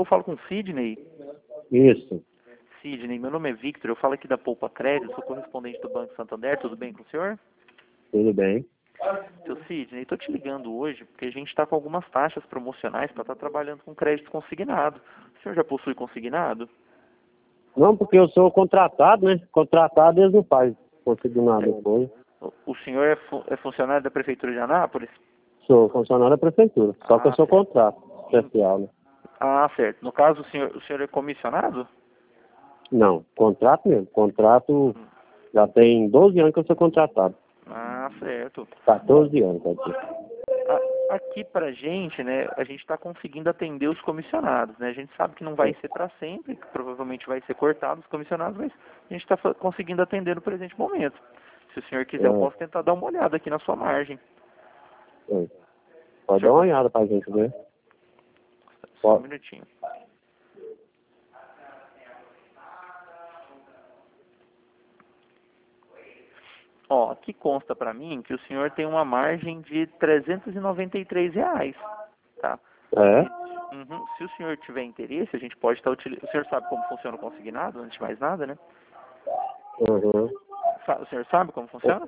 eu falo com o Sidney. Isso, Sidney, meu nome é Victor, eu falo aqui da Poupa Crédito, sou correspondente do Banco Santander, tudo bem com o senhor? tudo bem. Seu Sidney, estou te ligando hoje porque a gente está com algumas taxas promocionais para estar trabalhando com crédito consignado. O senhor já possui consignado? Não, porque eu sou contratado, né? Contratado eles não fazem consignado depois. O senhor é funcionário da Prefeitura de Anápolis? Sou funcionário da prefeitura, só que eu sou Certo. contrato especial, né? Ah, certo. No caso, o senhor é comissionado? Não, contrato mesmo. Contrato já tem 12 anos que eu sou contratado. Ah, certo. 14 anos, pode ser. Aqui pra gente, né, a gente está conseguindo atender os comissionados, né? A gente sabe que não vai ser para sempre, que provavelmente vai ser cortado os comissionados, mas a gente está conseguindo atender no presente momento. Se o senhor quiser, eu posso tentar dar uma olhada aqui na sua margem. Pode dar uma olhada pra gente ver. Só um minutinho. Ó, aqui consta para mim que o senhor tem uma margem de R$ 393, tá? É? Uhum. Se o senhor tiver interesse, a gente pode estar utilizando. O senhor sabe como funciona o consignado, antes de mais nada, né? Uhum. O senhor sabe como funciona?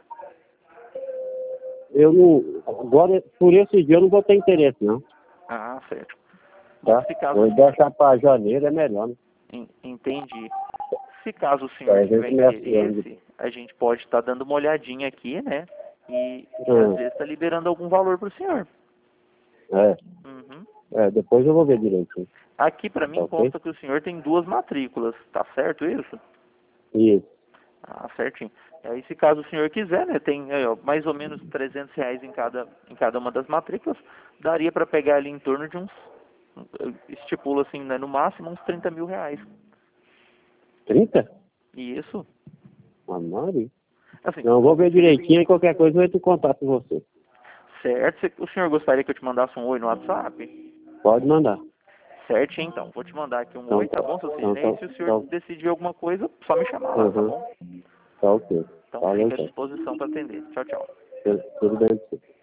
Eu não. Agora, por esse dia eu não vou ter interesse, não. Ah, certo. Tá? Se caso Vou deixar para janeiro, é melhor, né? Entendi. Se caso o Pra senhor gente tiver começa o ano. interesse, a gente pode estar dando uma olhadinha aqui, né? E às vezes está liberando algum valor para o senhor. É. Uhum. É, depois eu vou ver direitinho. Aqui para mim Tá ok? consta que o senhor tem 2 matrículas, tá certo isso? Isso. Ah, certinho. E aí, se caso o senhor quiser, né, tem aí, ó, mais ou menos R$ 300 em cada uma das matrículas, daria para pegar ali em torno de uns, estipula assim, né, no máximo uns R$ 30.000. 30? E isso, Ah, Mari. assim, Não, eu vou ver direitinho e qualquer coisa eu entro em contato com você. certo? O senhor gostaria que eu te mandasse um oi no WhatsApp? Pode mandar. Certinho, então. Vou te mandar aqui um Então, oi, tá bom, seu então, Sidney? E então, se o senhor então, decidir alguma coisa, só me chamar lá, tá bom? tá ok. Então Falou fica à então. disposição para atender. Tchau, tchau. Tudo bem.